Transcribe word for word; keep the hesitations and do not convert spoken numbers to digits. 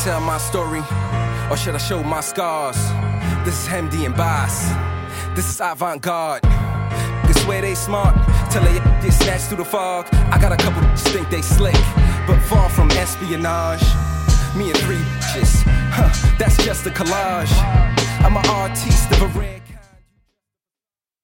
tell my story, or should I show my scars? This is Hemdy and Bass. This is avant-garde. Niggas swear they smart till they get snatched through the fog. I got a couple think they slick, but far from espionage. Me and three bitches, huh, that's just a collage. I'm an artiste of a rare